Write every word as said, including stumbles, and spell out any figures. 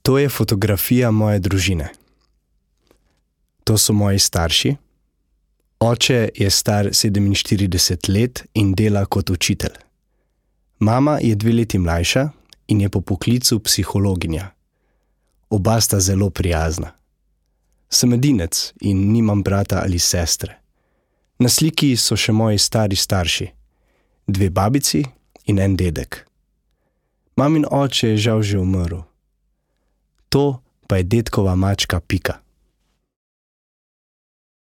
To je fotografija moje družine. To so moji starši. Oče je star sedeminštirideset let in dela kot učitelj. Mama je dve leti mlajša in je po poklicu psihologinja. Oba sta zelo prijazna. Sem edinec in nimam brata ali sestre. Na sliki so še moji stari starši, dve babici in en dedek. Mamin oče je žal že umrl. To pa je dedkova mačka Pika.